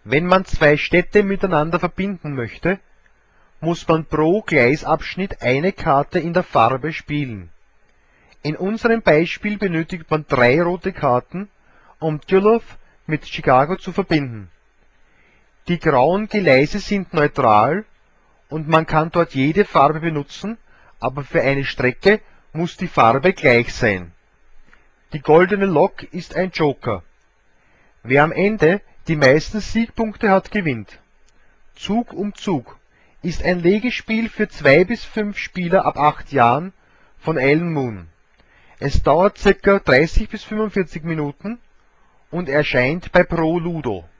Wenn man zwei Städte miteinander verbinden möchte, muss man pro Gleisabschnitt eine Karte in der Farbe spielen. In unserem Beispiel benötigt man 3 rote Karten, um Duluth mit Chicago zu verbinden. Die grauen Gleise sind neutral und man kann dort jede Farbe benutzen, aber für eine Strecke muss die Farbe gleich sein. Die goldene Lok ist ein Joker. Wer am Ende die meisten Siegpunkte hat, gewinnt. Zug um Zug ist ein Legespiel für 2 bis 5 Spieler ab 8 Jahren von Alan Moon. Es dauert ca. 30 bis 45 Minuten und erscheint bei Pro Ludo.